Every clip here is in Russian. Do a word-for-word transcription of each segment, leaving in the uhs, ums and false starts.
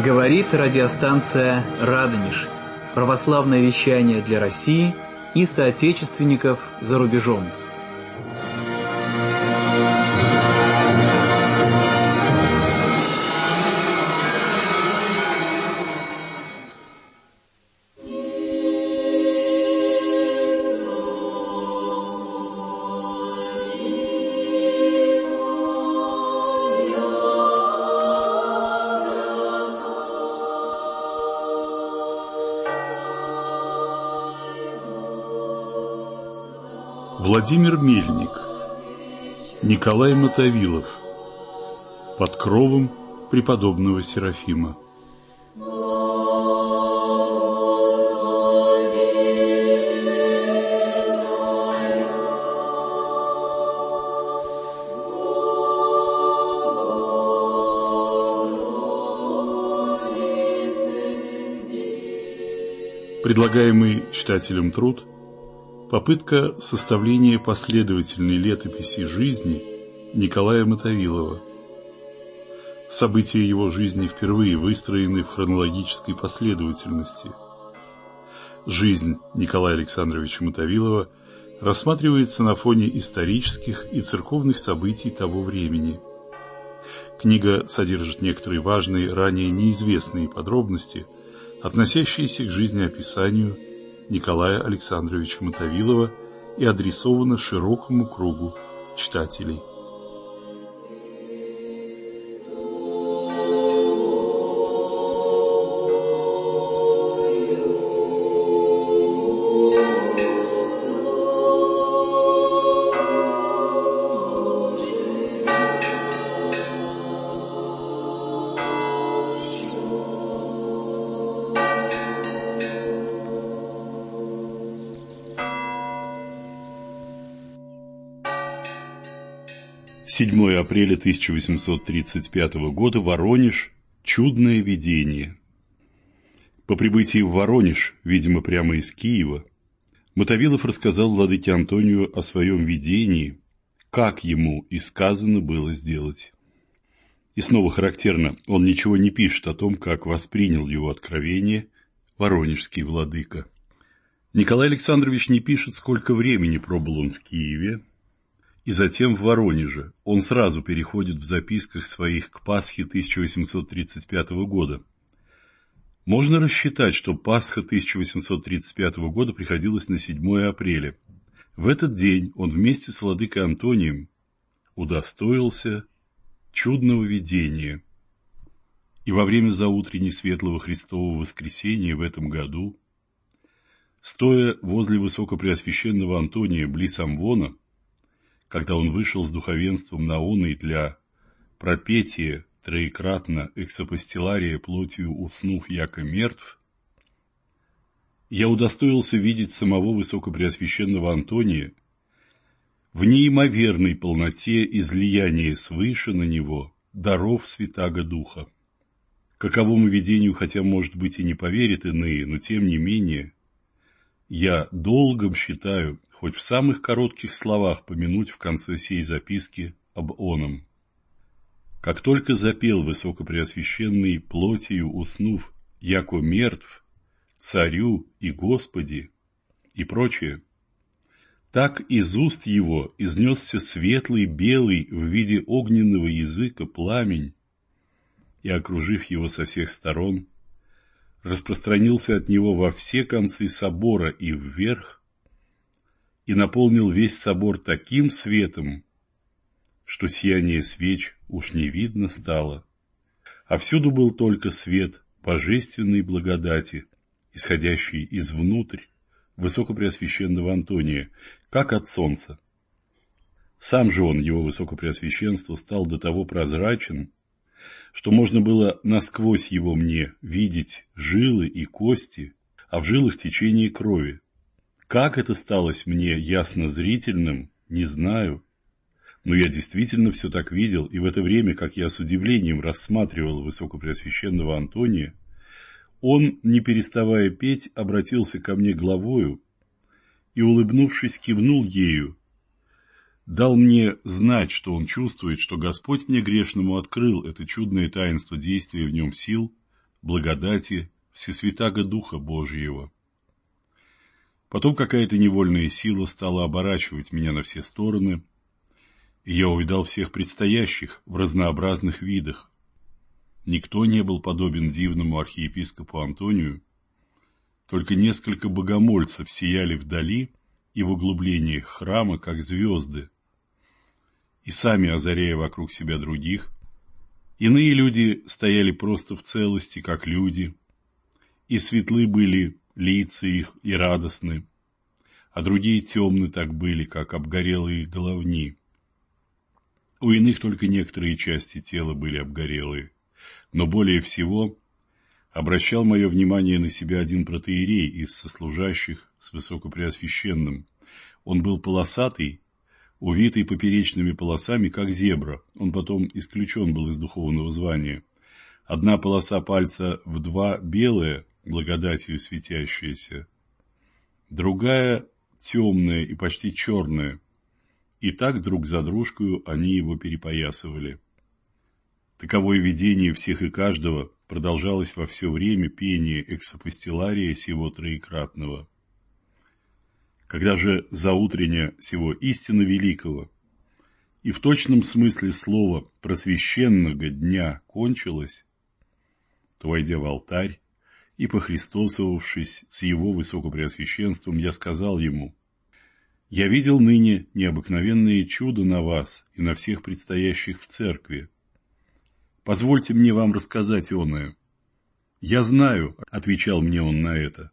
Говорит радиостанция «Радонеж». Православное вещание для России и соотечественников за рубежом. Владимир Мельник, Николай Мотовилов, под кровом преподобного Серафима. Предлагаемый читателям труд – попытка составления последовательной летописи жизни Николая Мотовилова. События его жизни впервые выстроены в хронологической последовательности. Жизнь Николая Александровича Мотовилова рассматривается на фоне исторических и церковных событий того времени. Книга содержит некоторые важные, ранее неизвестные подробности, относящиеся к жизнеописанию Николая Александровича Мотовилова и адресована широкому кругу читателей. седьмое апреля тысяча восемьсот тридцать пятого года, Воронеж. Чудное видение. По прибытии в Воронеж, видимо, прямо из Киева, Мотовилов рассказал владыке Антонию о своем видении, как ему и сказано было сделать. И снова характерно, он ничего не пишет о том, как воспринял его откровение воронежский владыка. Николай Александрович не пишет, сколько времени пробыл он в Киеве, и затем в Воронеже. Он сразу переходит в записках своих к Пасхе тысяча восемьсот тридцать пятого года. Можно рассчитать, что Пасха тысяча восемьсот тридцать пятого года приходилась на седьмое апреля. В этот день он вместе с владыкой Антонием удостоился чудного видения. И во время заутренней светлого Христового воскресения в этом году, стоя возле высокопреосвященного Антония близ Амвона, когда он вышел с духовенством на оный для пропетия троекратно эксапостилария плотью уснув яко мертв, я удостоился видеть самого высокопреосвященного Антония в неимоверной полноте излияния свыше на него даров Святаго Духа. Каковому видению, хотя, может быть, и не поверят иные, но тем не менее, я долгом считаю, хоть в самых коротких словах помянуть в конце сей записки об оном. Как только запел высокопреосвященный плотью уснув, яко мертв, царю и Господи и прочее, так из уст его изнесся светлый белый в виде огненного языка пламень, и, окружив его со всех сторон, распространился от него во все концы собора и вверх, и наполнил весь собор таким светом, что сияние свеч уж не видно стало, а всюду был только свет божественной благодати, исходящий извнутрь высокопреосвященного Антония, как от солнца. Сам же он, его высокопреосвященство, стал до того прозрачен, что можно было насквозь его мне видеть жилы и кости, а в жилах течение крови. Как это сталось мне ясно зрительным, не знаю, но я действительно все так видел, и в это время, как я с удивлением рассматривал высокопреосвященного Антония, он, не переставая петь, обратился ко мне главою и, улыбнувшись, кивнул ею, дал мне знать, что он чувствует, что Господь мне грешному открыл это чудное таинство действия в нем сил, благодати, всесвятаго Духа Божьего. Потом какая-то невольная сила стала оборачивать меня на все стороны, и я увидал всех предстоящих в разнообразных видах. Никто не был подобен дивному архиепископу Антонию, только несколько богомольцев сияли вдали и в углублениях храма, как звезды, и сами озаряя вокруг себя других. Иные люди стояли просто в целости, как люди, и светлы были лица их и радостны, а другие темны так были, как обгорелые головни. У иных только некоторые части тела были обгорелые, но более всего обращал мое внимание на себя один протоиерей из сослужащих с Высокопреосвященным. Он был полосатый, увитый поперечными полосами, как зебра. Он потом исключен был из духовного звания. Одна полоса пальца в два белая, благодатью светящаяся, другая темная и почти черная. И так друг за дружкою они его перепоясывали. Таковое видение всех и каждого продолжалось во все время пения эксапостилария сего троекратного. Когда же заутренне сего истинно великого и в точном смысле слова просвященного дня кончилось, то, войдя в алтарь и похристосовавшись с его высокопреосвященством, я сказал ему: «Я видел ныне необыкновенные чудо на вас и на всех предстоящих в церкви. Позвольте мне вам рассказать оное». «Я знаю», — отвечал мне он на это.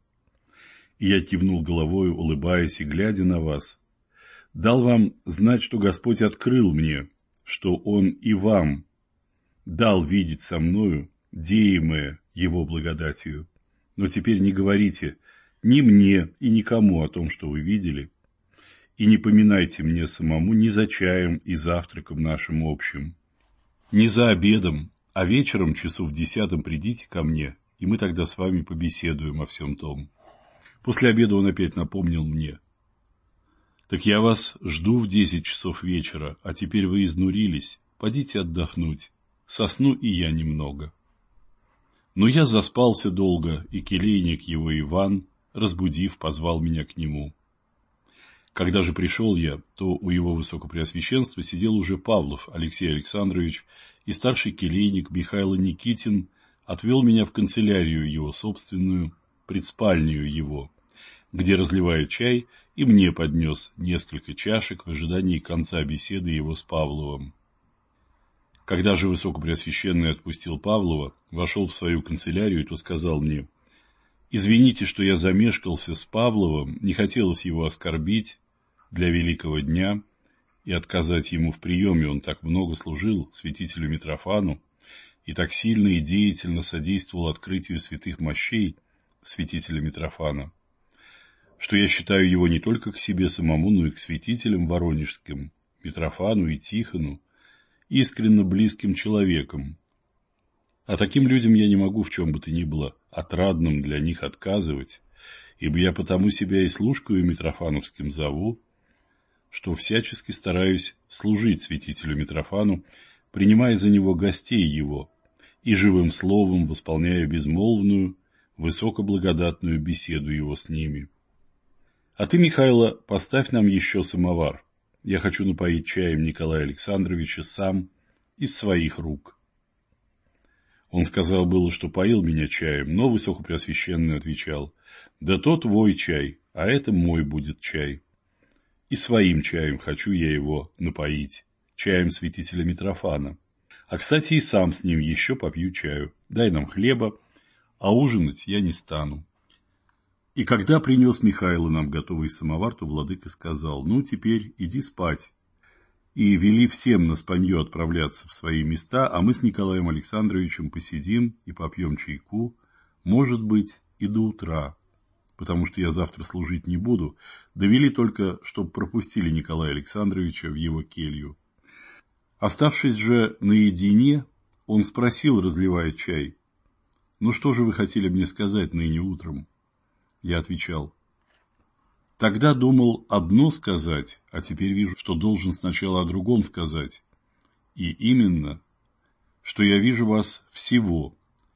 И я кивнул головою, улыбаясь и глядя на вас. Дал вам знать, что Господь открыл мне, что Он и вам дал видеть со мною деемое Его благодатью. Но теперь не говорите ни мне и никому о том, что вы видели, и не поминайте мне самому ни за чаем и завтраком нашим общим, ни за обедом, а вечером часу в десятом придите ко мне, и мы тогда с вами побеседуем о всем том. После обеда он опять напомнил мне: «Так я вас жду в десять часов вечера, а теперь вы изнурились, подите отдохнуть, сосну и я немного». Но я заспался долго, и келейник его Иван, разбудив, позвал меня к нему. Когда же пришел я, то у его высокопреосвященства сидел уже Павлов Алексей Александрович, и старший келейник Михаил Никитин отвел меня в канцелярию его собственную, предспальню его, где разливает чай, и мне поднес несколько чашек в ожидании конца беседы его с Павловым. Когда же Высокопреосвященный отпустил Павлова, вошел в свою канцелярию, то сказал мне: «Извините, что я замешкался с Павловым, не хотелось его оскорбить для великого дня и отказать ему в приеме. Он так много служил святителю Митрофану и так сильно и деятельно содействовал открытию святых мощей святителя Митрофана, что я считаю его не только к себе самому, но и к святителям воронежским, Митрофану и Тихону, искренно близким человеком. А таким людям я не могу в чем бы то ни было отрадным для них отказывать, ибо я потому себя и служкою Митрофановским зову, что всячески стараюсь служить святителю Митрофану, принимая за него гостей его и живым словом восполняя безмолвную, высокоблагодатную беседу его с ними. А ты, Михайло, поставь нам еще самовар. Я хочу напоить чаем Николая Александровича сам из своих рук». Он сказал было, что поил меня чаем, но Высокопреосвященный отвечал: «Да то твой чай, а это мой будет чай. И своим чаем хочу я его напоить, чаем святителя Митрофана. А, кстати, и сам с ним еще попью чаю. Дай нам хлеба, а ужинать я не стану». И когда принес Михайло нам готовый самовар, то владыка сказал: «Ну, теперь иди спать». И вели всем на спанье отправляться в свои места, а мы с Николаем Александровичем посидим и попьем чайку, может быть, и до утра, потому что я завтра служить не буду, довели только, чтобы пропустили Николая Александровича в его келью. Оставшись же наедине, он спросил, разливая чай: «Ну что же вы хотели мне сказать ныне утром?» Я отвечал: «Тогда думал одно сказать, а теперь вижу, что должен сначала о другом сказать. И именно, что я вижу вас всего,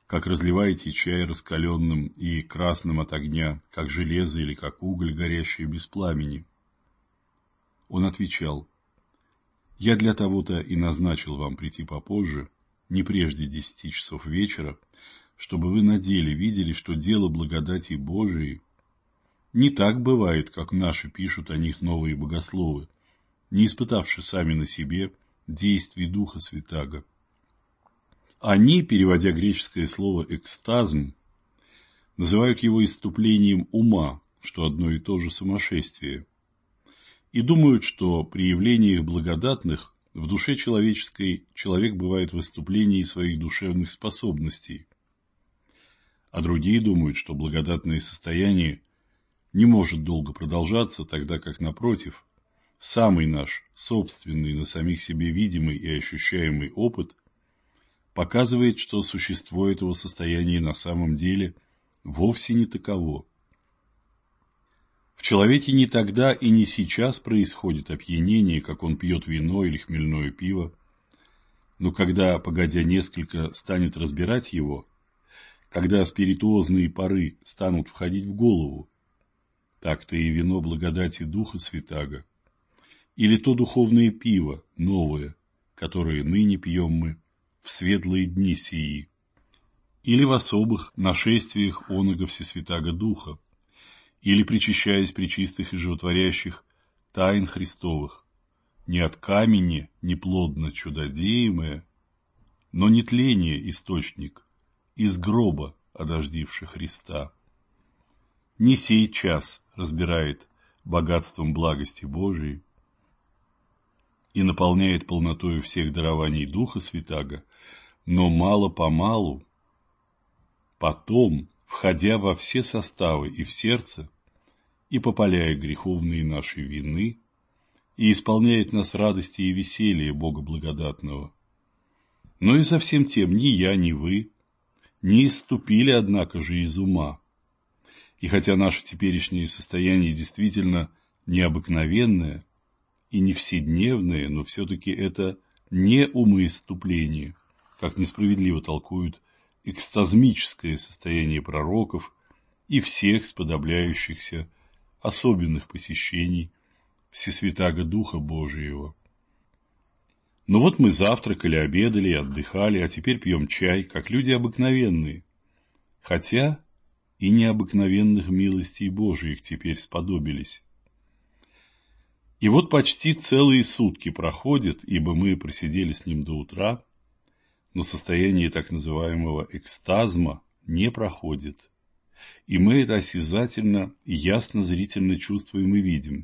как разливаете чай раскаленным и красным от огня, как железо или как уголь, горящий без пламени. Он отвечал: я для того-то и назначил вам прийти попозже, не прежде десяти часов вечера, чтобы вы на деле видели, что дело благодати Божией не так бывает, как наши пишут о них новые богословы, не испытавши сами на себе действий Духа Святаго. Они, переводя греческое слово «экстазм», называют его исступлением ума, что одно и то же сумасшествие, и думают, что при явлениях благодатных в душе человеческой человек бывает в выступлении своих душевных способностей, а другие думают, что благодатное состояние не может долго продолжаться, тогда как, напротив, самый наш собственный на самих себе видимый и ощущаемый опыт показывает, что существо этого состояния на самом деле вовсе не таково. В человеке не тогда и не сейчас происходит опьянение, как он пьет вино или хмельное пиво, но когда, погодя несколько, станет разбирать его, когда спиритуозные пары станут входить в голову, так-то и вино благодати Духа Святаго, или то духовное пиво новое, которое ныне пьем мы в светлые дни сии, или в особых нашествиях оного Всесвятаго Духа, или причащаясь пречистых и животворящих тайн Христовых, не от камени, не плодно чудодеемое, но не тление источник, из гроба одождивший Христа. Не сей час разбирает богатством благости Божией и наполняет полнотою всех дарований Духа Святаго, но мало-помалу, потом, входя во все составы и в сердце, и попаляя греховные наши вины, и исполняет нас радости и веселья Бога благодатного. Но и совсем тем ни я, ни вы не исступили, однако же, из ума. И хотя наше теперешнее состояние действительно необыкновенное и не вседневное, но все-таки это не умоисступление, как несправедливо толкуют экстазмическое состояние пророков и всех сподобляющихся особенных посещений Всесвятаго Духа Божиего. Но вот мы завтракали, обедали и отдыхали, а теперь пьем чай, как люди обыкновенные, хотя и необыкновенных милостей Божиих теперь сподобились. И вот почти целые сутки проходят, ибо мы просидели с ним до утра, но состояние так называемого экстазма не проходит, и мы это осязательно и ясно зрительно чувствуем и видим.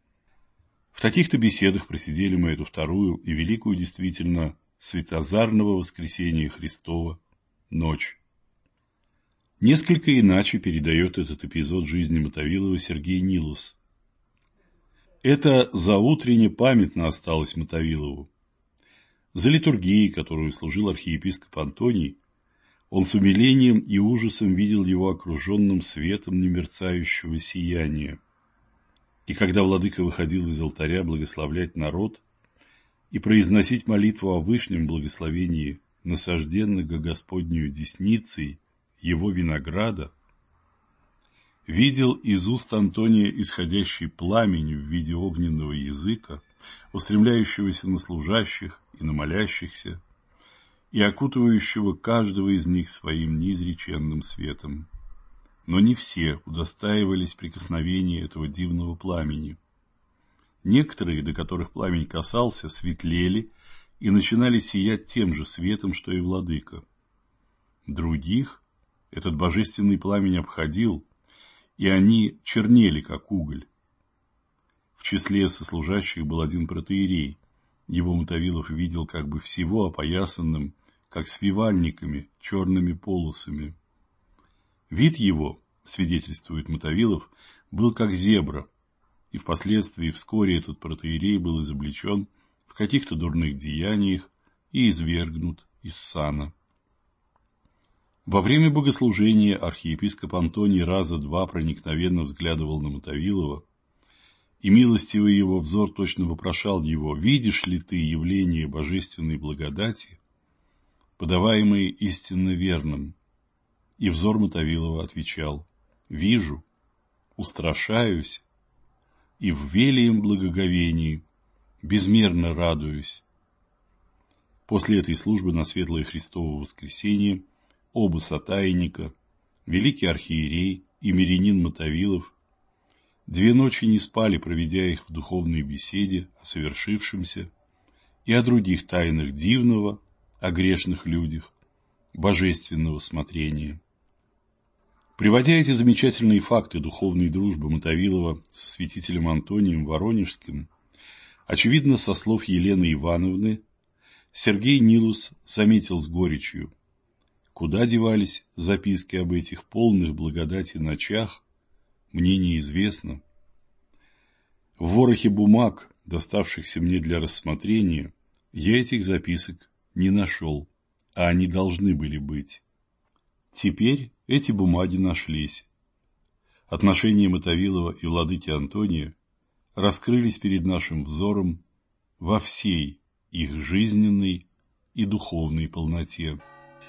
В таких-то беседах просидели мы эту вторую и великую действительно светозарного воскресения Христова ночь. Несколько иначе передает этот эпизод жизни Мотовилова Сергей Нилус. Это заутренне памятно осталось Мотовилову. За литургией, которую служил архиепископ Антоний, он с умилением и ужасом видел его окруженным светом немерцающего сияния. И когда владыка выходил из алтаря благословлять народ и произносить молитву о вышнем благословении насажденного Господнею десницей его винограда, видел из уст Антония исходящий пламень в виде огненного языка, устремляющегося на служащих и на молящихся, и окутывающего каждого из них своим неизреченным светом. Но не все удостаивались прикосновения этого дивного пламени. Некоторые, до которых пламень касался, светлели и начинали сиять тем же светом, что и владыка. Других этот божественный пламень обходил, и они чернели, как уголь. В числе сослужащих был один протоиерей. Его Мотовилов видел как бы всего опоясанным, как свивальниками, черными полосами. Вид его, свидетельствует Мотовилов, был как зебра, и впоследствии вскоре этот протоиерей был изобличен в каких-то дурных деяниях и извергнут из сана. Во время богослужения архиепископ Антоний раза два проникновенно взглядывал на Мотовилова, и милостивый его взор точно вопрошал его: «Видишь ли ты явление божественной благодати, подаваемое истинно верным, И взор Мотовилова отвечал: «Вижу, устрашаюсь, и в велием благоговении безмерно радуюсь». После этой службы на Светлое Христово воскресенье оба сотайника, великий архиерей и мирянин Мотовилов, две ночи не спали, проведя их в духовной беседе о совершившемся и о других тайнах дивного, о грешных людях, божественного смотрения. Приводя эти замечательные факты духовной дружбы Мотовилова со святителем Антонием Воронежским, очевидно, со слов Елены Ивановны, Сергей Нилус заметил с горечью: куда девались записки об этих полных благодати ночах, мне неизвестно. В ворохе бумаг, доставшихся мне для рассмотрения, я этих записок не нашел, а они должны были быть. Теперь эти бумаги нашлись. Отношения Мотовилова и владыки Антония раскрылись перед нашим взором во всей их жизненной и духовной полноте.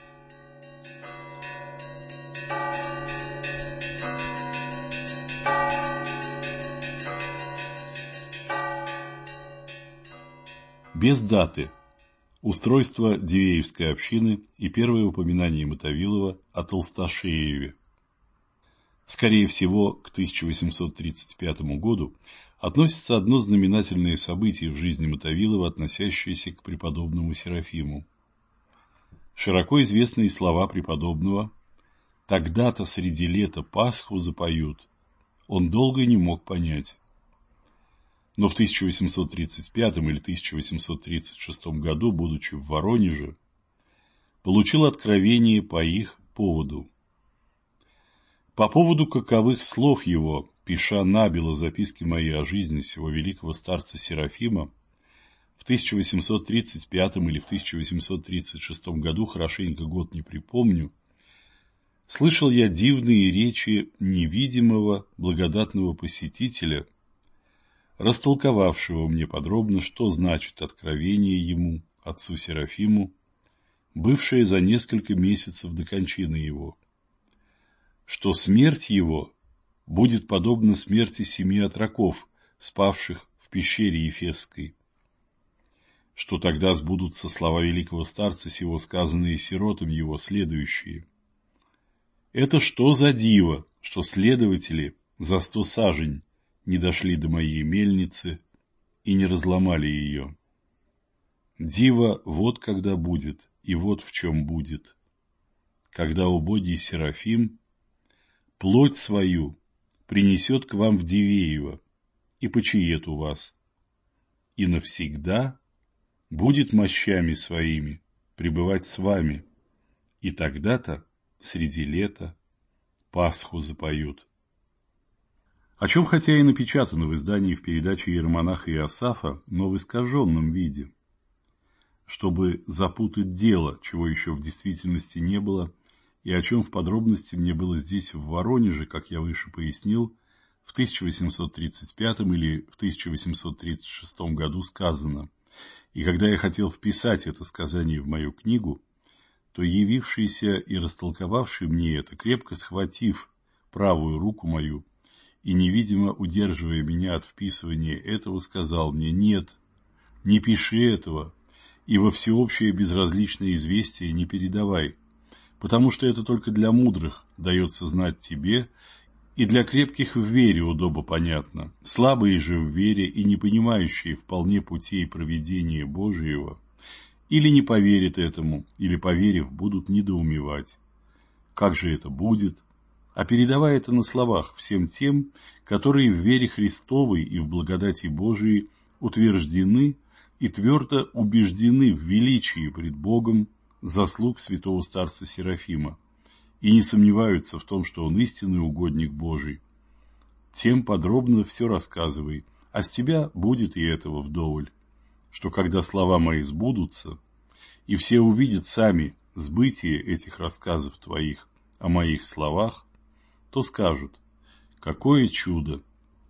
Без даты. Устройство Дивеевской общины и первое упоминание Мотовилова о Толстошееве. Скорее всего, к тысяча восемьсот тридцать пятому году относится одно знаменательное событие в жизни Мотовилова, относящееся к преподобному Серафиму. Широко известные слова преподобного: «Тогда-то среди лета Пасху запоют», он долго не мог понять. Но в тысяча восемьсот тридцать пятом или тысяча восемьсот тридцать шестом году, будучи в Воронеже, получил откровение по их поводу. По поводу каковых слов его, пиша набело записки мои о жизни сего великого старца Серафима, в тысяча восемьсот тридцать пятом или в тысяча восемьсот тридцать шестом году, хорошенько год не припомню, слышал я дивные речи невидимого благодатного посетителя, растолковавшего мне подробно, что значит откровение ему, отцу Серафиму, бывшее за несколько месяцев до кончины его, что смерть его будет подобна смерти семи отроков, спавших в пещере Ефесской, что тогда сбудутся слова великого старца сего, сказанные сиротам его, следующие: «Это что за диво, что следователи за сто сажень не дошли до моей мельницы и не разломали ее. Диво вот когда будет, и вот в чем будет. Когда убогий Серафим плоть свою принесет к вам в Дивеево и почиет у вас, и навсегда будет мощами своими пребывать с вами, и тогда-то среди лета Пасху запоют». О чем хотя и напечатано в издании в передаче иеромонаха Иосафа, но в искаженном виде, чтобы запутать дело, чего еще в действительности не было, и о чем в подробности мне было здесь в Воронеже, как я выше пояснил, в тысяча восемьсот тридцать пятом или в тысяча восемьсот тридцать шестом году сказано. И когда я хотел вписать это сказание в мою книгу, то явившийся и растолковавший мне это, крепко схватив правую руку мою и невидимо удерживая меня от вписывания этого, сказал мне: «Нет, не пиши этого, и во всеобщее безразличное известие не передавай, потому что это только для мудрых дается знать тебе, и для крепких в вере удобо понятно. Слабые же в вере и не понимающие вполне путей провидения Божьего или не поверят этому, или, поверив, будут недоумевать. Как же это будет? А передавай это на словах всем тем, которые в вере Христовой и в благодати Божией утверждены и твердо убеждены в величии пред Богом заслуг святого старца Серафима, и не сомневаются в том, что он истинный угодник Божий. Тем подробно все рассказывай, а с тебя будет и этого вдоволь, что когда слова мои сбудутся, и все увидят сами сбытие этих рассказов твоих о моих словах, то скажут: какое чудо!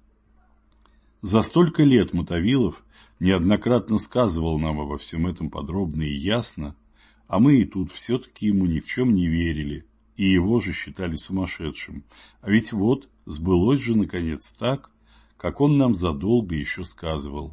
За столько лет Мотовилов неоднократно сказывал нам обо всем этом подробно и ясно, а мы и тут все-таки ему ни в чем не верили и его же считали сумасшедшим. А ведь вот, сбылось же, наконец, так, как он нам задолго еще сказывал.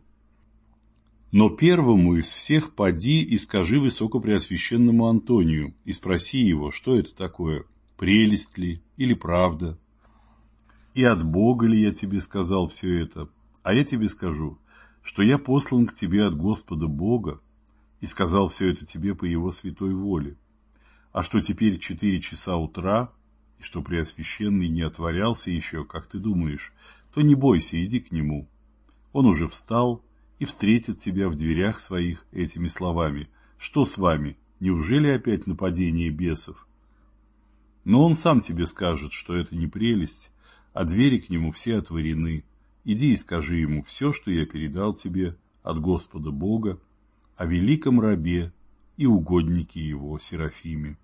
Но первому из всех поди и скажи высокопреосвященному Антонию и спроси его, что это такое, прелесть ли или правда. И от Бога ли я тебе сказал все это? А я тебе скажу, что я послан к тебе от Господа Бога и сказал все это тебе по его святой воле. А что теперь четыре часа утра, и что Преосвященный не отворялся еще, как ты думаешь, то не бойся, иди к нему. Он уже встал и встретит тебя в дверях своих этими словами. Что с вами? Неужели опять нападение бесов? Но он сам тебе скажет, что это не прелесть, а двери к нему все отворены. Иди и скажи ему все, что я передал тебе от Господа Бога, о великом рабе и угоднике его Серафиме.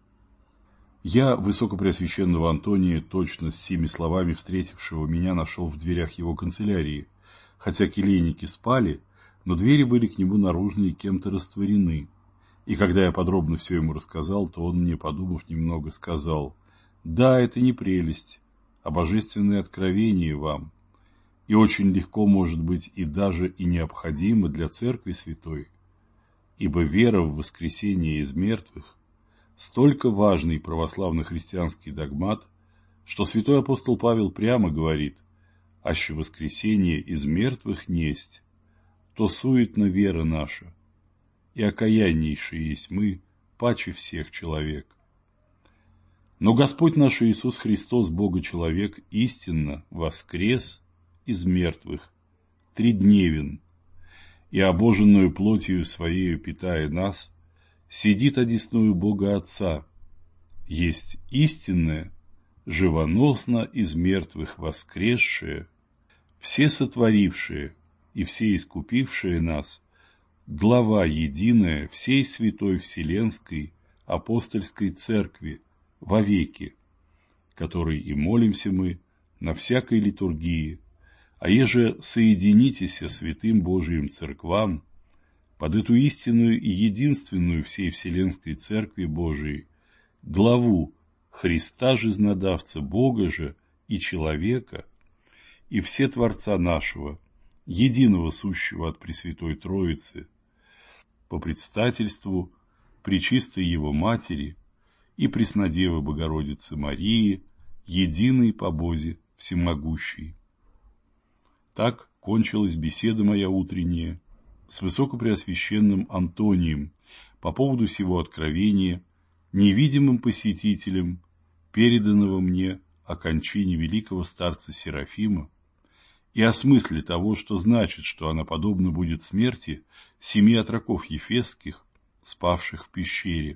Я, высокопреосвященного Антония, точно с сими словами встретившего меня, нашел в дверях его канцелярии, хотя келейники спали, но двери были к нему наружные кем-то растворены. И когда я подробно все ему рассказал, то он мне, подумав немного, сказал: «Да, это не прелесть, а божественное откровение вам, и очень легко, может быть, и даже и необходимо для Церкви Святой, ибо вера в воскресение из мертвых столько важный православно-христианский догмат, что святой апостол Павел прямо говорит: «Аще воскресение из мертвых несть, то суетна вера наша, и окаяннейшие есть мы, паче всех человек». Но Господь наш Иисус Христос, Бога-человек, истинно воскрес из мертвых, тридневен, и обоженную плотью Своею питая нас, сидит одесную Бога Отца, есть истинное, живоносно из мертвых воскресшее, все сотворившее и все искупившее нас, глава единая всей святой вселенской апостольской церкви, вовеки, которой и молимся мы на всякой литургии, а еже соединитесь со святым Божиим церквам под эту истинную и единственную всей вселенской церкви Божией, главу Христа Жизнодавца, Бога же и человека, и все Творца нашего, единого сущего от Пресвятой Троицы, по предстательству Пречистой Его Матери и Преснодевы Богородицы Марии, единой по Бозе всемогущей. Так кончилась беседа моя утренняя с высокопреосвященным Антонием по поводу сего откровения, невидимым посетителем, переданного мне о кончине великого старца Серафима, и о смысле того, что значит, что она подобна будет смерти семи отроков ефесских, спавших в пещере.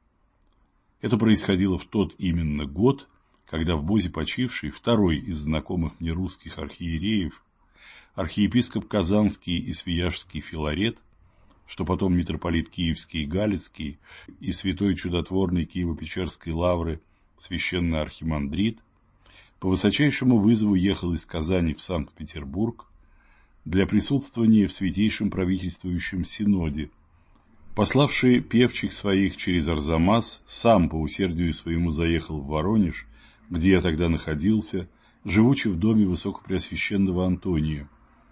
Это происходило в тот именно год, когда в Бозе почивший второй из знакомых мне русских архиереев, архиепископ Казанский и Свияжский Филарет, что потом митрополит Киевский и Галицкий и святой чудотворный Киево-Печерской лавры священный архимандрит, по высочайшему вызову ехал из Казани в Санкт-Петербург для присутствования в святейшем правительствующем синоде, пославший певчих своих через Арзамас, сам по усердию своему заехал в Воронеж, где я тогда находился, живучи в доме высокопреосвященного Антония,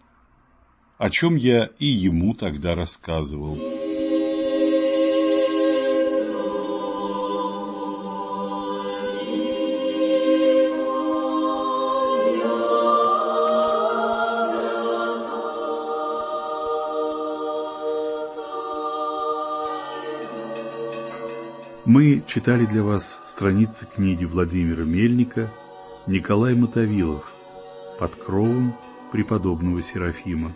о чем я и ему тогда рассказывал. Мы читали для вас страницы книги Владимира Мельника «Николай Мотовилов. Под кровом преподобного Серафима».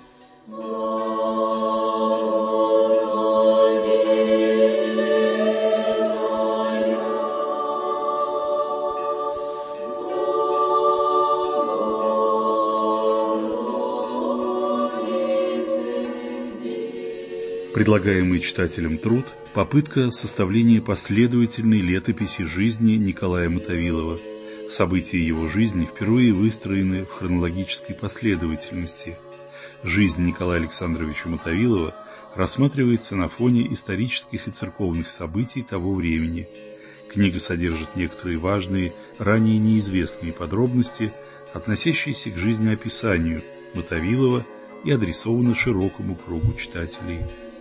Предлагаемый читателям труд – попытка составления последовательной летописи жизни Николая Мотовилова. События его жизни впервые выстроены в хронологической последовательности. Жизнь Николая Александровича Мотовилова рассматривается на фоне исторических и церковных событий того времени. Книга содержит некоторые важные, ранее неизвестные подробности, относящиеся к жизнеописанию Мотовилова и адресована широкому кругу читателей.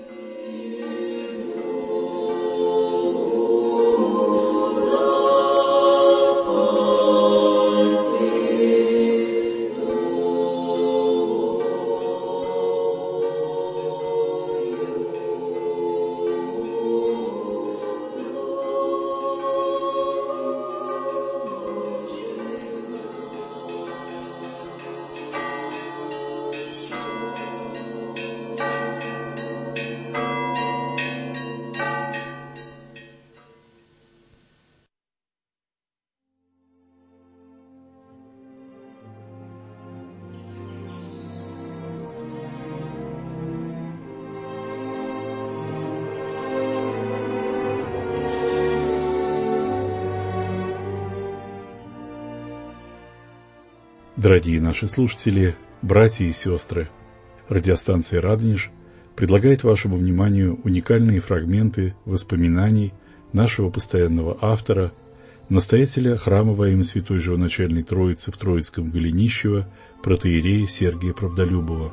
Дорогие наши слушатели, братья и сестры, радиостанция «Радонеж» предлагает вашему вниманию уникальные фрагменты воспоминаний нашего постоянного автора, настоятеля храма во имя Святой Живоначальной Троицы в Троицком Голенищево, протоиерея Сергия Правдолюбова.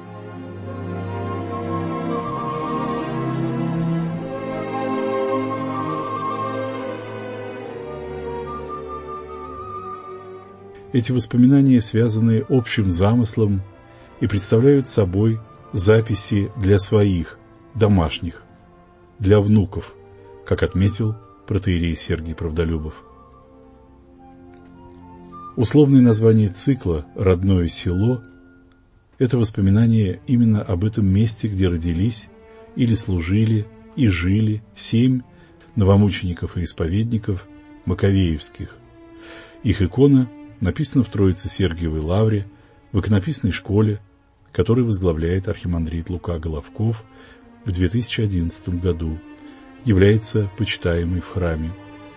Эти воспоминания связаны общим замыслом и представляют собой записи для своих, домашних, для внуков, как отметил протоиерей Сергий Правдолюбов. Условное название цикла «Родное село» – это воспоминание именно об этом месте, где родились или служили и жили семь новомучеников и исповедников маковеевских. Их икона написана в Троице-Сергиевой лавре в иконописной школе, которую возглавляет архимандрит Лука Головков в две тысячи одиннадцатом году, является почитаемой в храме.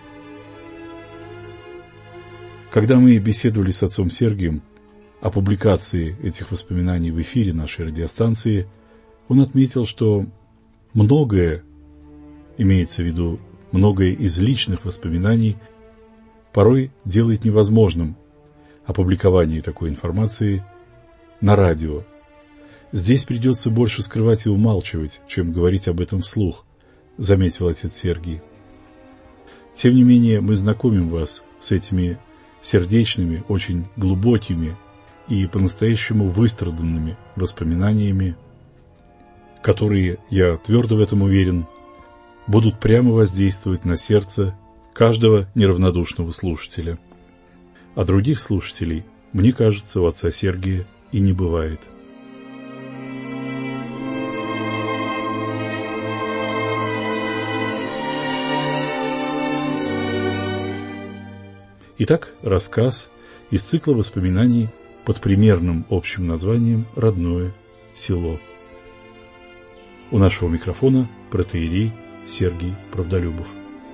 Когда мы беседовали с отцом Сергием о публикации этих воспоминаний в эфире нашей радиостанции, он отметил, что многое, имеется в виду многое из личных воспоминаний, порой делает невозможным опубликование такой информации на радио. Здесь придется больше скрывать и умалчивать, чем говорить об этом вслух, заметил отец Сергий. Тем не менее, мы знакомим вас с этими сердечными, очень глубокими и по-настоящему выстраданными воспоминаниями, которые, я твердо в этом уверен, будут прямо воздействовать на сердце каждого неравнодушного слушателя. А других слушателей, мне кажется, у отца Сергия и не бывает. Итак, рассказ из цикла воспоминаний под примерным общим названием «Родное село». У нашего микрофона протоиерей Сергий Правдолюбов.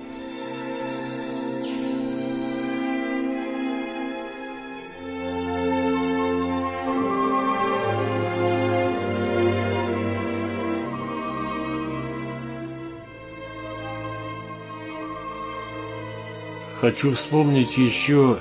Хочу вспомнить еще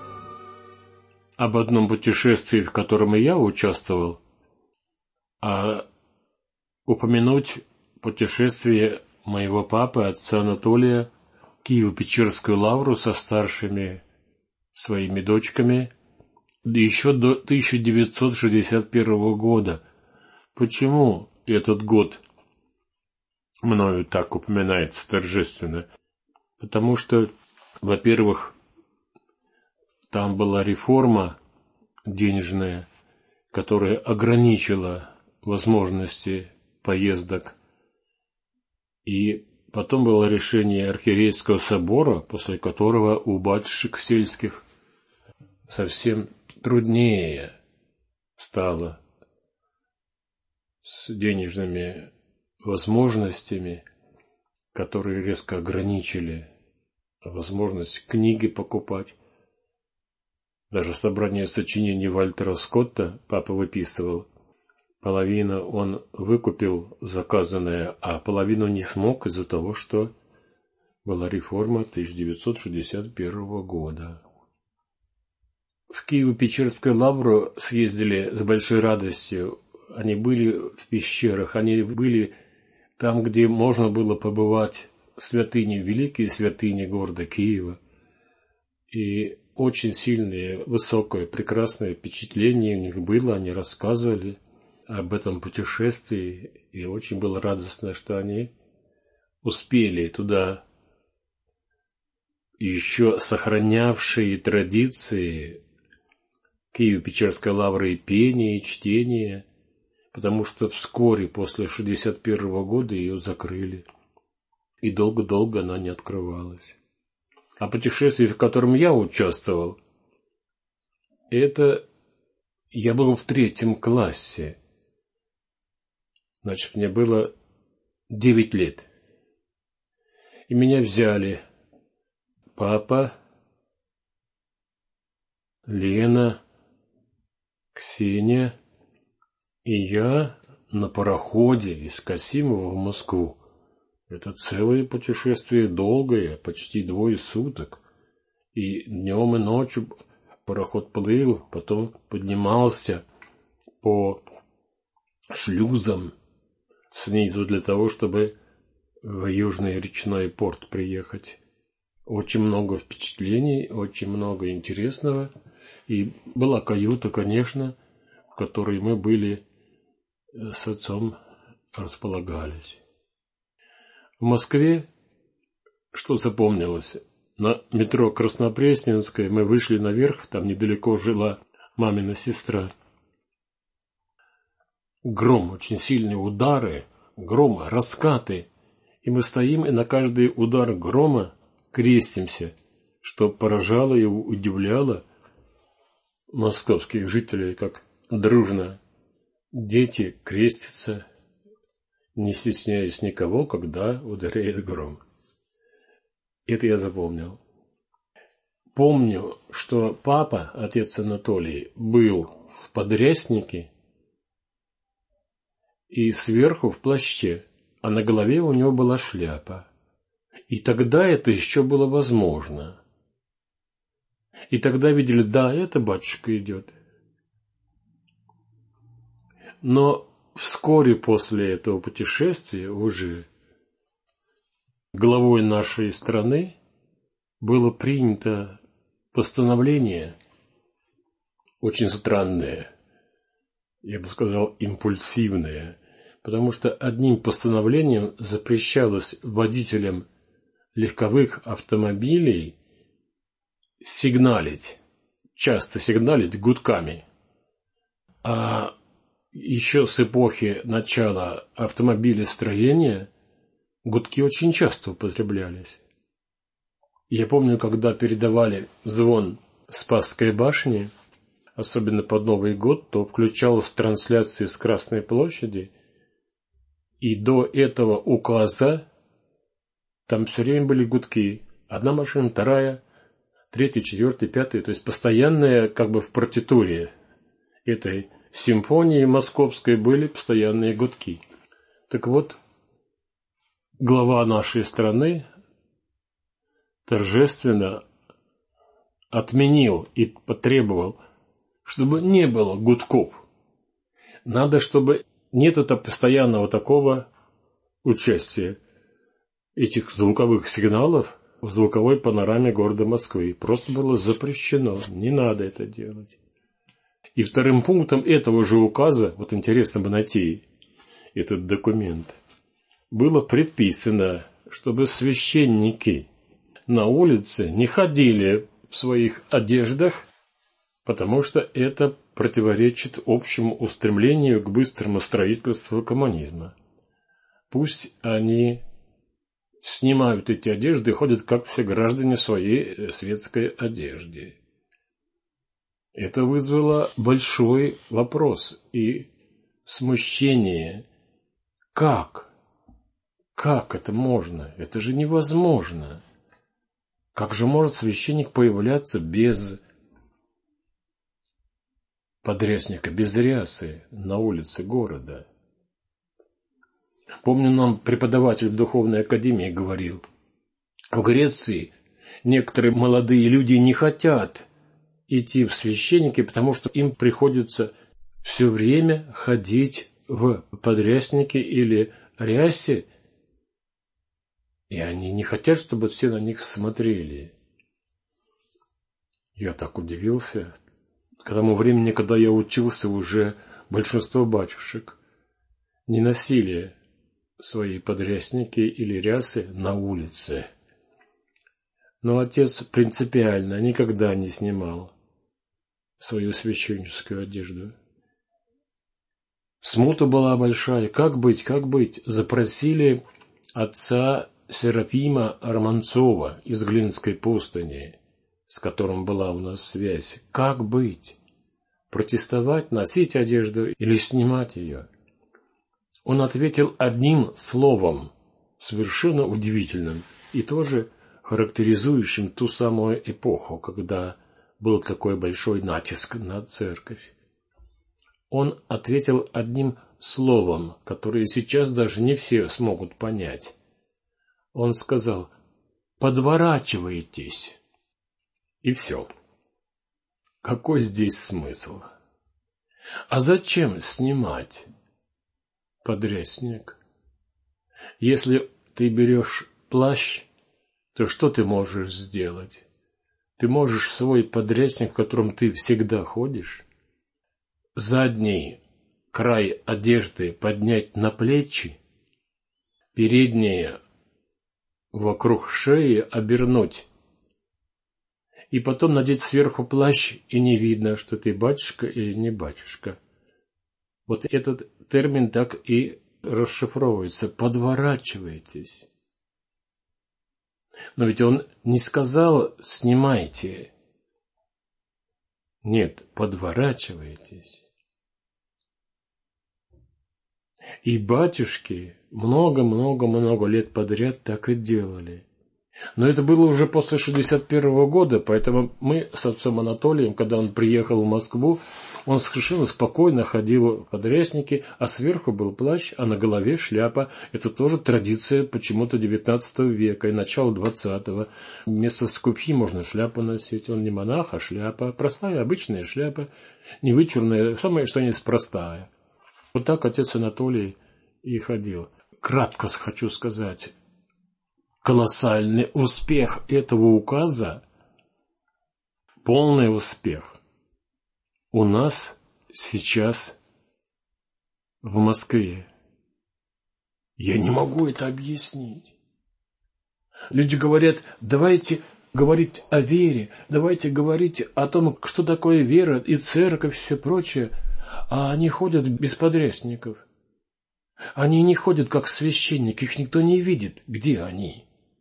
об одном путешествии, в котором и я участвовал, а упомянуть путешествие моего папы, отца Анатолия, в Киево-Печерскую лавру со старшими своими дочками еще до тысяча девятьсот шестьдесят первого года. Почему этот год мною так упоминается торжественно? Потому что, во-первых, там была реформа денежная, которая ограничила возможности поездок. И потом было решение архиерейского собора, после которого у батюшек сельских совсем труднее стало с денежными возможностями, которые резко ограничили возможность книги покупать. Даже собрание сочинений Вальтера Скотта папа выписывал. Половину он выкупил заказанное, а половину не смог из-за того, что была реформа тысяча девятьсот шестьдесят первого года. В Киево-Печерскую лавру съездили с большой радостью. Они были в пещерах, они были там, где можно было побывать, святыни, великие святыни города Киева. И очень сильное, высокое, прекрасное впечатление у них было. Они рассказывали об этом путешествии. И очень было радостно, что они успели туда, еще сохранявшие традиции Киево-Печерской лавры и пения, и чтения, потому что вскоре после шестьдесят первого года ее закрыли. И долго-долго она не открывалась. А путешествие, в котором я участвовал, это я был в третьем классе. Значит, мне было девять лет. И меня взяли папа, Лена, Ксения и я на пароходе из Касимова в Москву. Это целое путешествие долгое, почти двое суток. И днем и ночью пароход плыл, потом поднимался по шлюзам снизу для того, чтобы в южный речной порт приехать. Очень много впечатлений, очень много интересного. И была каюта, конечно, в которой мы были с отцом, располагались. В Москве, что запомнилось, на метро Краснопресненское мы вышли наверх, там недалеко жила мамина сестра. Гром, очень сильные удары, гром, раскаты. И мы стоим, и на каждый удар грома крестимся, что поражало и удивляло московских жителей, как дружно дети крестятся, не стесняясь никого, когда ударяет гром. Это я запомнил. Помню, что папа, отец Анатолий, был в подряснике и сверху в плаще, а на голове у него была шляпа. И тогда это еще было возможно. И тогда видели, да, это батюшка идет. Но вскоре после этого путешествия уже главой нашей страны было принято постановление очень странное, я бы сказал, импульсивное, потому что одним постановлением запрещалось водителям легковых автомобилей сигналить, часто сигналить гудками. А еще с эпохи начала автомобилестроения гудки очень часто употреблялись. Я помню, когда передавали звон Спасской башни, особенно под Новый год, то включалась трансляция с Красной площади, и до этого указа там все время были гудки. Одна машина, вторая, третья, четвертая, пятая, то есть постоянная, как бы в партитуре этой симфонии московской были постоянные гудки. Так вот, глава нашей страны торжественно отменил и потребовал, чтобы не было гудков. Надо, чтобы нет это постоянного такого участия этих звуковых сигналов в звуковой панораме города Москвы. Просто было запрещено. Не надо это делать. И вторым пунктом этого же указа, вот интересно бы найти этот документ, было предписано, чтобы священники на улице не ходили в своих одеждах, потому что это противоречит общему устремлению к быстрому строительству коммунизма. Пусть они снимают эти одежды и ходят, как все граждане, в своей светской одежде. Это вызвало большой вопрос и смущение. Как? Как это можно? Это же невозможно. Как же может священник появляться без подрясника, без рясы на улице города? Помню, нам преподаватель в духовной академии говорил: В Греции некоторые молодые люди не хотят идти в священники, потому что им приходится все время ходить в подряснике или рясе, и они не хотят, чтобы все на них смотрели. Я так удивился. К тому времени, когда я учился, уже большинство батюшек не носили свои подрясники или рясы на улице. Но отец принципиально никогда не снимал свою священническую одежду. Смута была большая. Как быть, как быть? Запросили отца Серафима Романцова из Глинской пустыни, с которым была у нас связь. Как быть? Протестовать, носить одежду или снимать ее? Он ответил одним словом, совершенно удивительным и тоже характеризующим ту самую эпоху, когда был такой большой натиск на церковь. Он ответил одним словом, которое сейчас даже не все смогут понять. Он сказал: «Подворачивайтесь». И все. Какой здесь смысл? А зачем снимать подрясник? Если ты берешь плащ, то что ты можешь сделать? Ты можешь свой подрясник, в котором ты всегда ходишь, задний край одежды поднять на плечи, передние вокруг шеи обернуть, и потом надеть сверху плащ, и не видно, что ты батюшка или не батюшка. Вот этот термин так и расшифровывается: подворачивайтесь. Но ведь он не сказал «снимайте». Нет, подворачивайтесь. И батюшки много-много-много лет подряд так и делали. Но это было уже после шестьдесят первого года, поэтому мы с отцом Анатолием, когда он приехал в Москву, он совершенно спокойно ходил в подряснике, а сверху был плащ, а на голове шляпа. Это тоже традиция почему-то девятнадцатого века и начала двадцатого. Вместо скупьи можно шляпу носить. Он не монах, а шляпа. Простая, обычная шляпа, не вычурная, самое что есть простая. Вот так отец Анатолий и ходил. Кратко хочу сказать. Колоссальный успех этого указа, полный успех у нас сейчас в Москве. Я не могу это объяснить. Люди говорят: давайте говорить о вере, давайте говорить о том, что такое вера и церковь и все прочее, а они ходят без подрясников. Они не ходят как священники, их никто не видит, где они.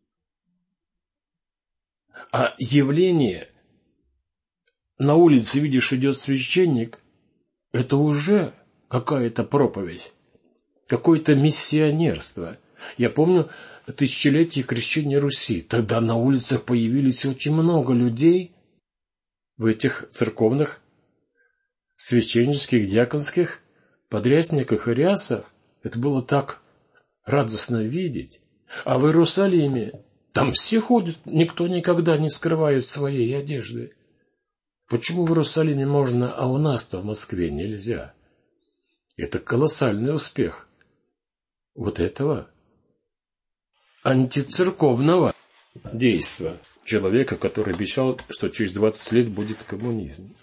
А явление: на улице видишь, идет священник, это уже какая-то проповедь, какое-то миссионерство. Я помню тысячелетие крещения Руси. Тогда на улицах появились очень много людей в этих церковных, священнических, диаконских подрясниках и рясах. Это было так радостно видеть. А в Иерусалиме там все ходят, никто никогда не скрывает своей одежды. Почему в Иерусалиме можно, а у нас-то в Москве нельзя? Это колоссальный успех вот этого антицерковного действия человека, который обещал, что через двадцать лет будет коммунизм.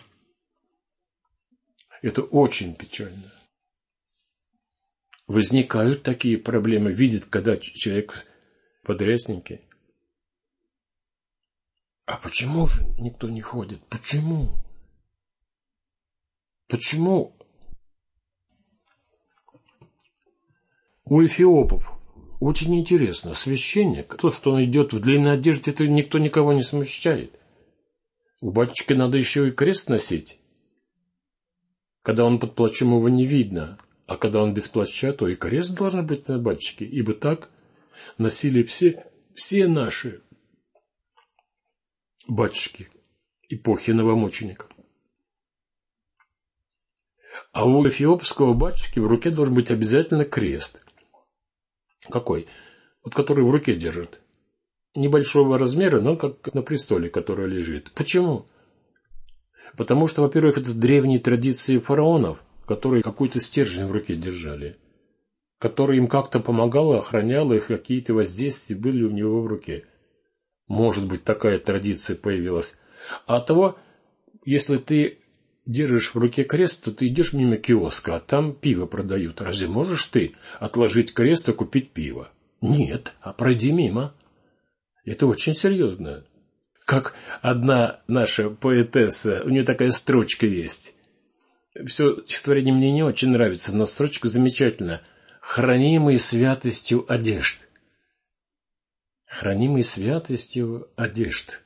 Это очень печально. Возникают такие проблемы, видит, когда человек в подряснике. А почему же никто не ходит? Почему? Почему у эфиопов очень интересно, священник, то, что он идет в длинной одежде, это никто никого не смущает. У батюшки надо еще и крест носить. Когда он под плащом, его не видно, а когда он без плаща, то и крест должен быть на батюшке, ибо так носили все, все наши батюшки эпохи новомучеников. А у эфиопского батюшки в руке должен быть обязательно крест. Какой? Вот который в руке держит. небольшого размера, но как на престоле, который лежит. Почему? Потому что, во-первых, это древние традиции фараонов, которые какой-то стержень в руке держали, который им как-то помогал, охранял их, какие-то воздействия были у него в руке. Может быть, такая традиция появилась. А от того, если ты держишь в руке крест, то ты идешь мимо киоска, а там пиво продают. Разве можешь ты отложить крест и купить пиво? Нет, а пройди мимо. Это очень серьезно. Как одна наша поэтесса, у нее такая строчка есть. Все стихотворение мне не очень нравится, но строчка замечательная. «Хранимый святостью одежд». Хранимый святостью одежд.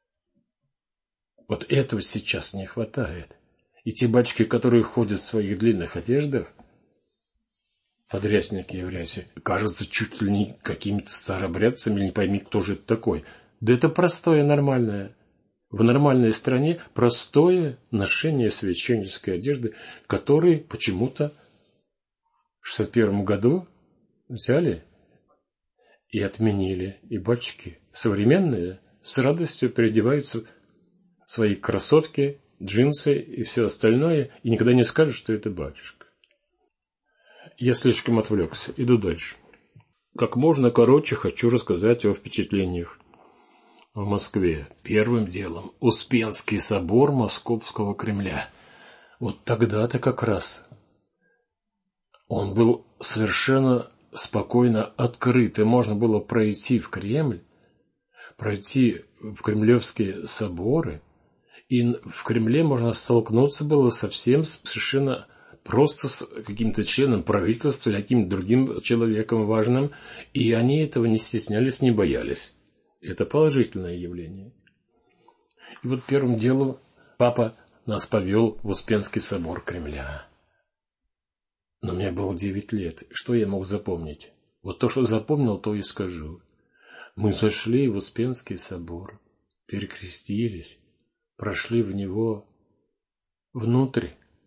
Вот этого сейчас не хватает. И те батюшки, которые ходят в своих длинных одеждах, подрясники являются, кажутся чуть ли не какими-то старообрядцами, не пойми, кто же это такой. Да это простое, нормальное. В нормальной стране простое ношение священнической одежды, которые почему-то в шестьдесят первом году взяли и отменили. И батюшки современные с радостью переодеваются в свои красотки, джинсы и все остальное, и никогда не скажут, что это батюшка. Я слишком отвлекся. Иду дальше. Как можно короче хочу рассказать о впечатлениях в Москве. Первым делом Успенский собор Московского Кремля. Вот тогда-то как раз он был совершенно спокойно открыт, и можно было пройти в Кремль, пройти в кремлевские соборы, и в Кремле можно столкнуться было совсем совершенно просто с каким-то членом правительства или каким-то другим человеком важным, и они этого не стеснялись, не боялись. Это положительное явление. И вот первым делом папа нас повел в Успенский собор Кремля. Но мне было девять лет. Что я мог запомнить? Вот то, что запомнил, то и скажу. Мы зашли в Успенский собор, перекрестились, прошли в него внутрь.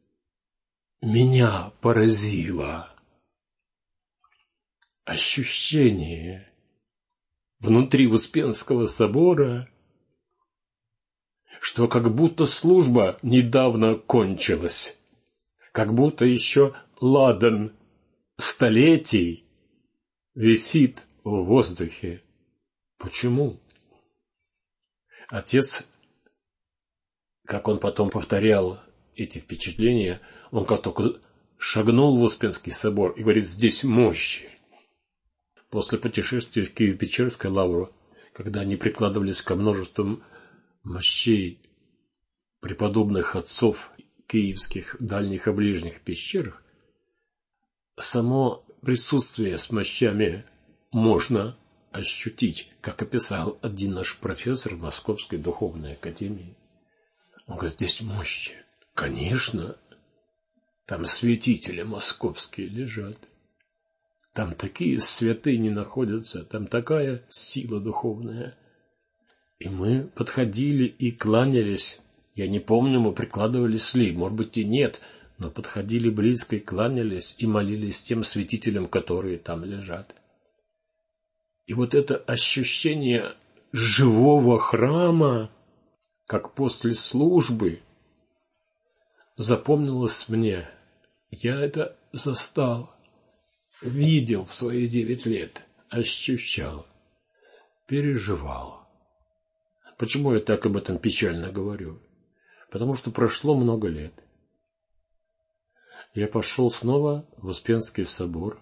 Меня поразило ощущение внутри Успенского собора, что как будто служба недавно кончилась, как будто еще ладан столетий висит в воздухе. Почему? Отец, как он потом повторял эти впечатления, он как только шагнул в Успенский собор и говорит, здесь мощи. После путешествия в Киево-Печерскую лавру, когда они прикладывались ко множеству мощей преподобных отцов киевских дальних и ближних пещерах, само присутствие с мощами можно ощутить, как описал один наш профессор в Московской духовной академии. Он говорит, здесь мощи. Конечно, там святители московские лежат. Там такие святыни находятся, там такая сила духовная. И мы подходили и кланялись. Я не помню, мы прикладывались ли, может быть и нет, но подходили близко и кланялись, и молились тем святителям, которые там лежат. И вот это ощущение живого храма, как после службы, запомнилось мне. Я это застал. Видел в свои девять лет, ощущал, переживал. Почему я так об этом печально говорю? Потому что прошло много лет. Я пошел снова в Успенский собор,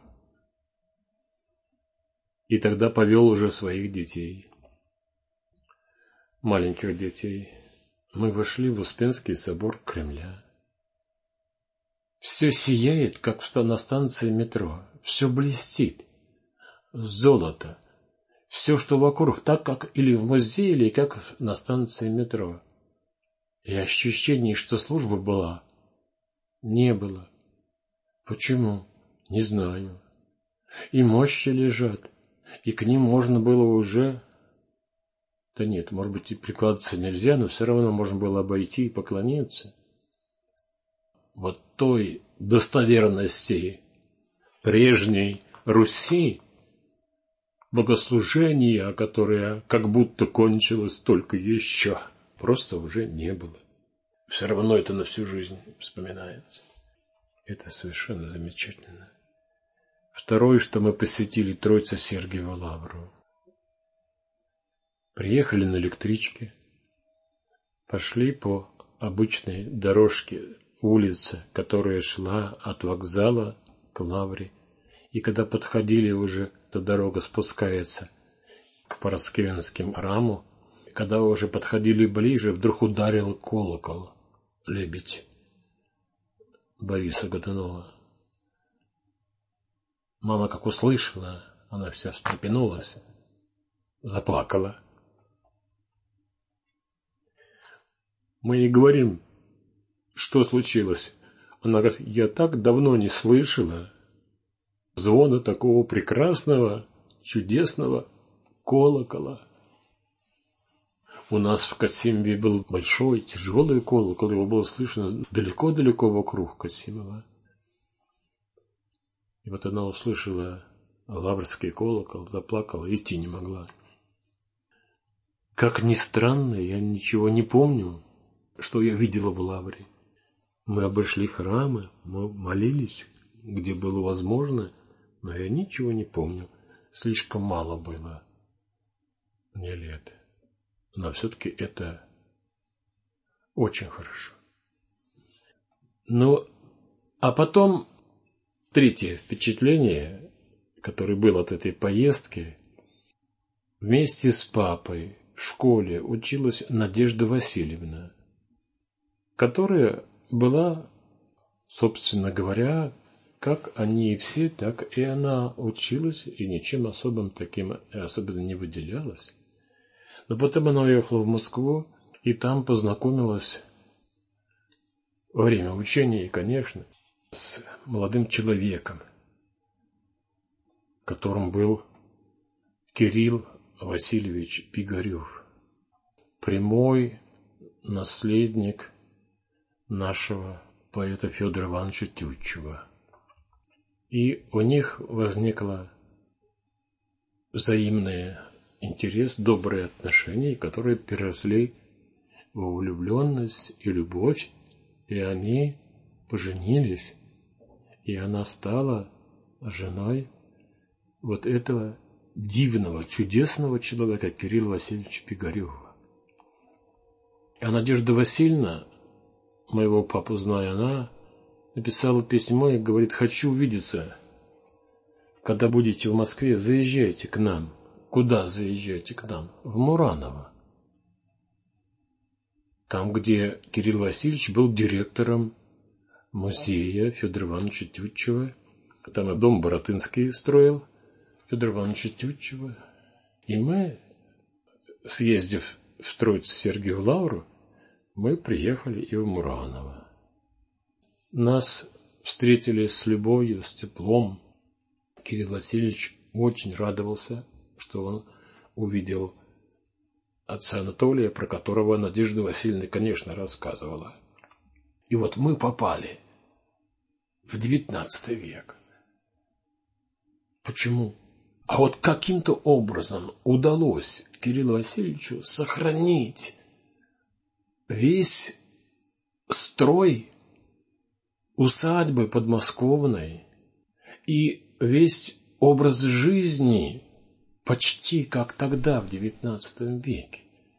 и тогда повел уже своих детей, маленьких детей. Мы вошли в Успенский собор Кремля. Все сияет, как на станции метро. Все блестит. Золото. Все, что вокруг, так как или в музее, или как на станции метро. И ощущение, что служба была, не было. Почему? Не знаю. И мощи лежат. И к ним можно было уже... Да нет, может быть, и прикладываться нельзя, но все равно можно было обойти и поклониться. Вот той достоверности прежней Руси богослужения, которое как будто кончилось только еще, просто уже не было. Все равно это на всю жизнь вспоминается. Это совершенно замечательно. Второе, что мы посетили Троице-Сергиеву лавру. Приехали на электричке, пошли по обычной дорожке, улице, которая шла от вокзала к лавре. И когда подходили уже, эта дорога спускается к Параскевенскому храму, когда уже подходили ближе, вдруг ударил колокол лебедь Бориса Годунова. Мама, как услышала, она вся встрепенулась, заплакала. Мы ей говорим, что случилось. Она говорит, я так давно не слышала звона такого прекрасного, чудесного колокола. У нас в Касимове был большой, тяжелый колокол, его было слышно далеко-далеко вокруг Касимова. И вот она услышала лаврский колокол, заплакала, идти не могла. Как ни странно, я ничего не помню, что я видела в лавре. Мы обошли храмы, мы молились, где было возможно, но я ничего не помню. Слишком мало было мне лет. Но все-таки это очень хорошо. Ну, а потом третье впечатление, которое было от этой поездки, вместе с папой в школе училась Надежда Васильевна, которая была, собственно говоря, как они все, так и она училась, и ничем особым таким особенно не выделялась. Но потом она уехала в Москву, и там познакомилась во время учения, конечно, с молодым человеком, которым был Кирилл Васильевич Пигарев, прямой наследник нашего поэта Федора Ивановича Тютчева. И у них возникло взаимное интерес, добрые отношения, которые переросли во влюбленность и любовь, и они поженились, и она стала женой вот этого дивного, чудесного человека Кирилла Васильевича Пигарева. А Надежда Васильевна, моего папу зная, она написала письмо и говорит, хочу увидеться, когда будете в Москве, заезжайте к нам. Куда заезжайте к нам? В Мураново. Там, где Кирилл Васильевич был директором музея Федора Ивановича Тютчева. Там и дом Баратынский строил Федор Ивановича Тютчева. И мы, съездив в Троице-Сергиеву лавру, мы приехали и в Мураново. Нас встретили с любовью, с теплом. Кирилл Васильевич очень радовался, что он увидел отца Анатолия, про которого Надежда Васильевна, конечно, рассказывала. И вот мы попали в девятнадцатый век. Почему? А вот каким-то образом удалось Кириллу Васильевичу сохранить весь строй усадьбы подмосковной и весь образ жизни почти как тогда, в девятнадцатом веке.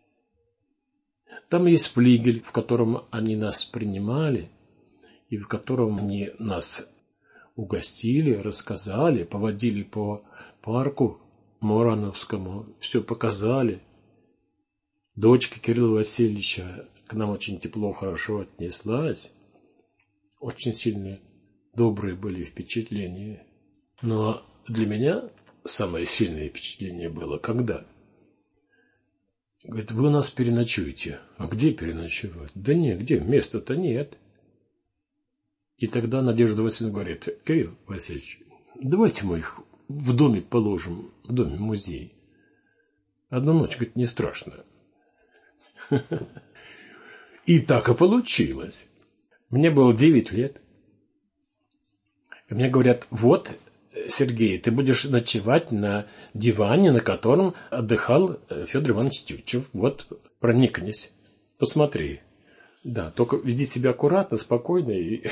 Там есть флигель, в котором они нас принимали, и в котором они нас угостили, рассказали, поводили по парку Мурановскому, все показали. Дочка Кирилла Васильевича к нам очень тепло, хорошо отнеслась. Очень сильно добрые были впечатления. Но для меня самое сильное впечатление было, когда? Говорит, вы у нас переночуете. А где переночевать? Да нет, где? Места-то нет. И тогда Надежда Васильевна говорит, Кирилл Васильевич, давайте мы их в доме положим, в доме музей. Одну ночь, говорит, не страшно. И так и получилось. Мне было девять лет. И мне говорят, вот Сергей, ты будешь ночевать на диване, на котором отдыхал Федор Иванович Тютчев. Вот, проникнись, посмотри. Да, только веди себя аккуратно, спокойно. И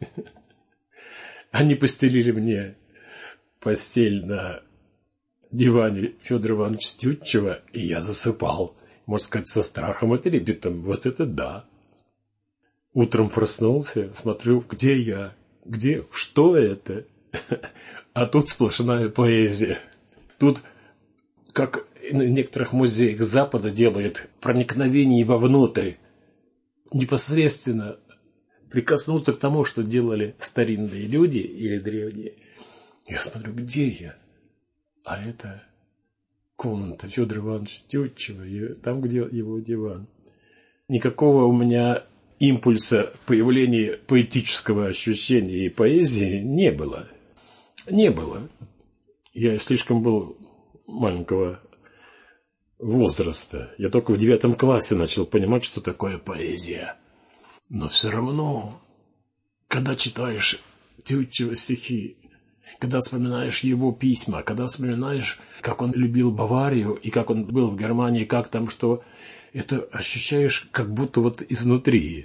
они постелили мне постель на диване Федора Ивановича Тютчева, и я засыпал, можно сказать, со страхом и трепетом. Вот это да. Утром проснулся, смотрю, где я, где, что это? А тут сплошная поэзия. Тут, как в некоторых музеях Запада делают, проникновение вовнутрь, непосредственно прикоснуться к тому, что делали старинные люди или древние. Я смотрю, где я? А это комната Федора Ивановича Тютчева, там, где его диван. Никакого у меня импульса появления поэтического ощущения и поэзии не было. Не было. Я слишком был маленького возраста. Я только в девятом классе начал понимать, что такое поэзия. Но все равно, когда читаешь Тютчева стихи, когда вспоминаешь его письма, когда вспоминаешь, как он любил Баварию и как он был в Германии, как там что, это ощущаешь как будто вот изнутри.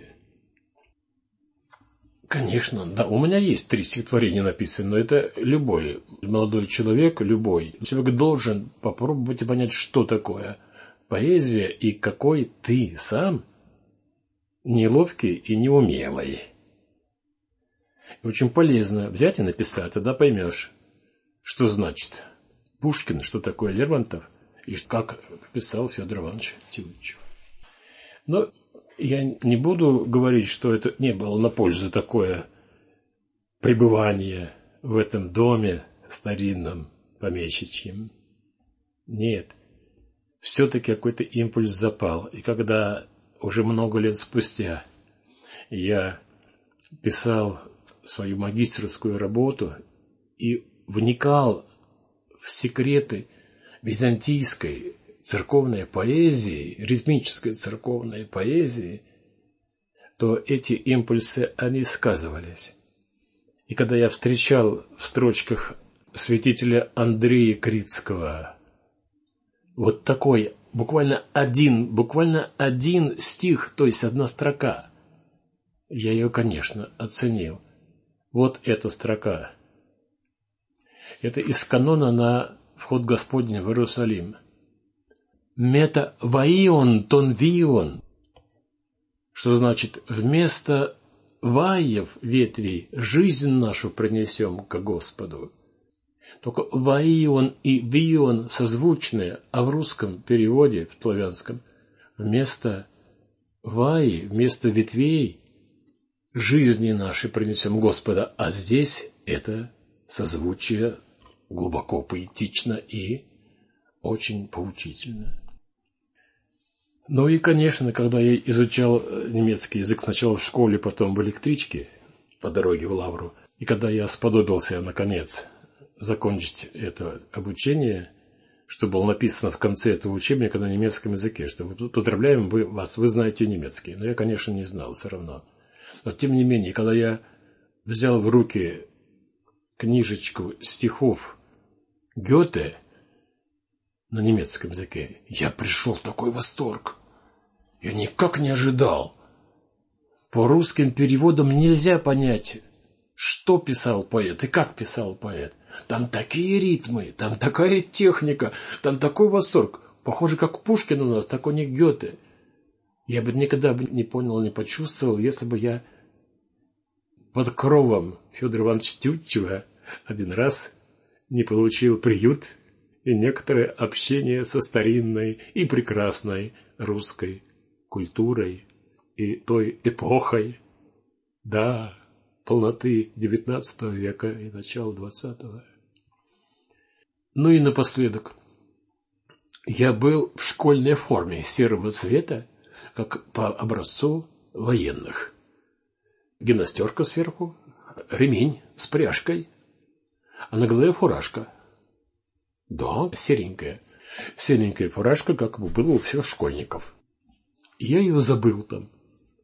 Конечно, да, у меня есть три стихотворения написаны, но это любой молодой человек, любой человек должен попробовать понять, что такое поэзия и какой ты сам неловкий и неумелый. Очень полезно взять и написать, тогда поймешь, что значит Пушкин, что такое Лермонтов и как писал Федор Иванович Тютчев. Но я не буду говорить, что это не было на пользу такое пребывание в этом доме старинном помещичьем. Нет, все-таки какой-то импульс запал. И когда уже много лет спустя я писал свою магистерскую работу и вникал в секреты византийской церковной поэзии, ритмической церковной поэзии, то эти импульсы, они сказывались. И когда я встречал в строчках святителя Андрея Критского вот такой, буквально один, буквально один стих, то есть одна строка, я ее, конечно, оценил. Вот эта строка. Это из канона на вход Господень в Иерусалим. Мета ваион тон вион, что значит вместо ваев ветвей жизнь нашу принесем к Господу. Только ваион и вион созвучные, а в русском переводе, в славянском, вместо ваи, вместо ветвей жизни наши принесем Господа, а здесь это созвучие глубоко поэтично и очень поучительно. Ну и, конечно, когда я изучал немецкий язык сначала в школе, потом в электричке по дороге в Лавру, и когда я сподобился, наконец, закончить это обучение, что было написано в конце этого учебника на немецком языке, что мы поздравляем вы, вас, вы знаете немецкий. Но я, конечно, не знал все равно. Но, тем не менее, когда я взял в руки книжечку стихов Гёте на немецком языке, я пришел в такой восторг. Я никак не ожидал. По русским переводам нельзя понять, что писал поэт и как писал поэт. Там такие ритмы, там такая техника, там такой восторг. Похоже, как Пушкин у нас, так у них Гёте. Я бы никогда не понял, не почувствовал, если бы я под кровом Федора Ивановича Тютчева один раз не получил приют и некоторое общение со старинной и прекрасной русской культурой и той эпохой, да, полноты девятнадцатого века и начала двадцатого. Ну и напоследок. Я был в школьной форме серого цвета, как по образцу военных. Гимнастерка сверху, ремень с пряжкой, а на голове фуражка. Да, серенькая. Серенькая фуражка, как бы было у всех школьников. Я ее забыл там.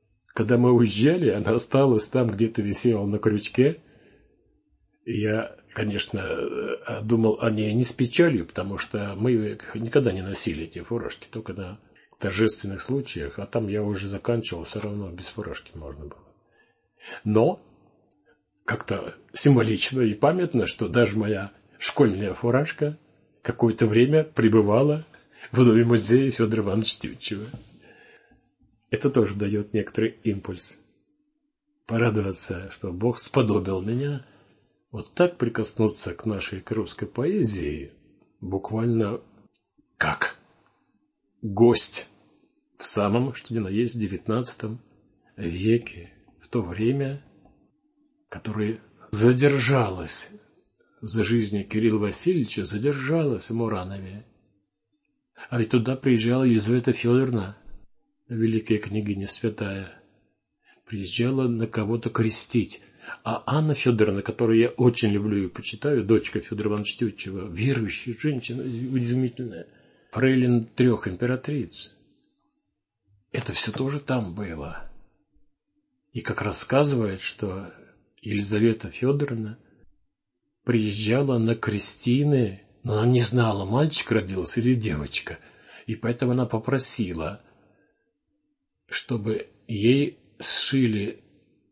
Когда мы уезжали, она осталась там, где-то висела на крючке. И я конечно, думал о ней не с печалью, потому что мы никогда не носили эти фуражки, только на торжественных случаях, а там я уже заканчивал, все равно без фуражки можно было. Но как-то символично и памятно, что даже моя школьная фуражка какое-то время пребывала в доме музея Федора Ивановича Тютчева. Это тоже дает некоторый импульс. Порадоваться, что Бог сподобил меня вот так прикоснуться к нашей к русской поэзии, буквально как гость в самом, что ни на есть, девятнадцатом веке, в то время, которое задержалось за жизнью Кирилла Васильевича, задержалось в Муранове. А ведь туда приезжала Елизавета Федоровна, великая княгиня святая, приезжала на кого-то крестить. А Анна Федоровна, которую я очень люблю и почитаю, дочка Федора Ивановича Тютчева, верующая женщина, изумительная, фрейлин трех императриц. Это все тоже там было. И как рассказывает, что Елизавета Федоровна приезжала на крестины, но она не знала, мальчик родился или девочка, и поэтому она попросила, чтобы ей сшили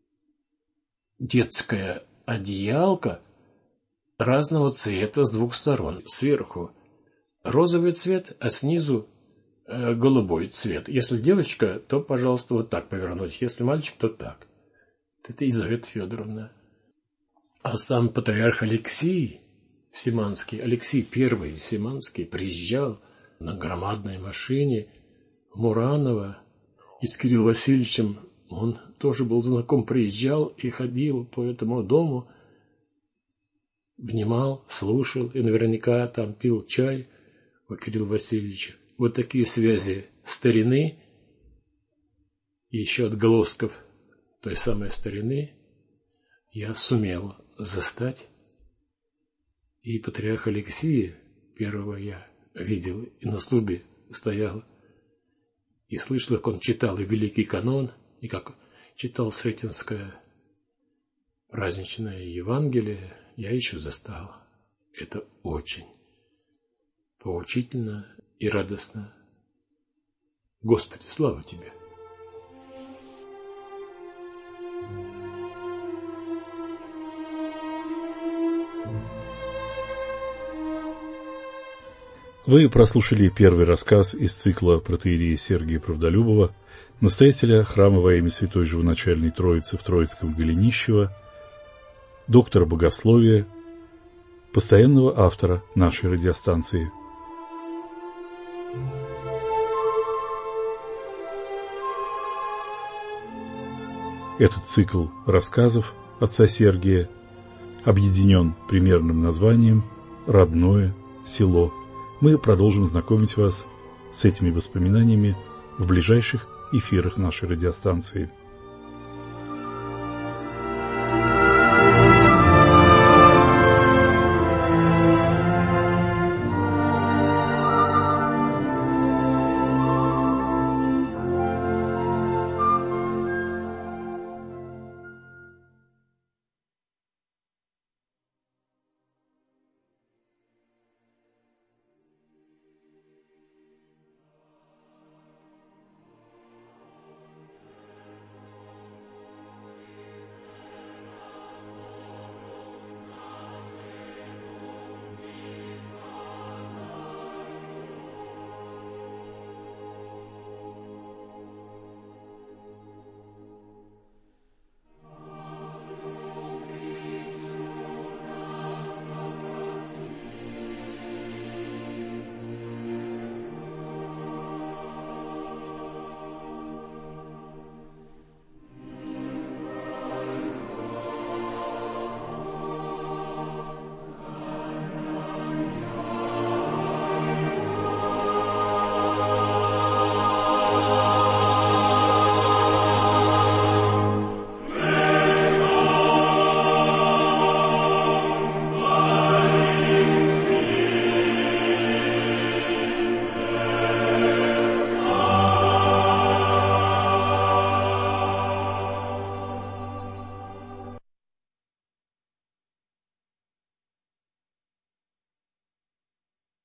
детское одеялко разного цвета с двух сторон. Сверху розовый цвет, а снизу э, голубой цвет. Если девочка, то, пожалуйста, вот так повернуть. Если мальчик, то так. Это Елизавета Федоровна. А сам патриарх Алексий Семанский, Алексей Первый Семанский, приезжал на громадной машине в Мураново, и с Кириллом Васильевичем он тоже был знаком, приезжал и ходил по этому дому, внимал, слушал и наверняка там пил чай у Кирилла Васильевича. Вот такие связи старины и еще отголосков той самой старины я сумел застать. И патриарха Алексия Первого я видел и на службе стоял, и слышал, как он читал и Великий канон, и как читал Сретенское праздничное Евангелие, я еще застал. Это очень поучительно и радостно. Господи, слава Тебе! Вы прослушали первый рассказ из цикла протоиерея Сергия Правдолюбова, настоятеля храма во имя Святой Живоначальной Троицы в Троицком Голенищево, доктора богословия, постоянного автора нашей радиостанции. Этот цикл рассказов отца Сергия объединен примерным названием «Родное село». Мы продолжим знакомить вас с этими воспоминаниями в ближайших эфирах нашей радиостанции.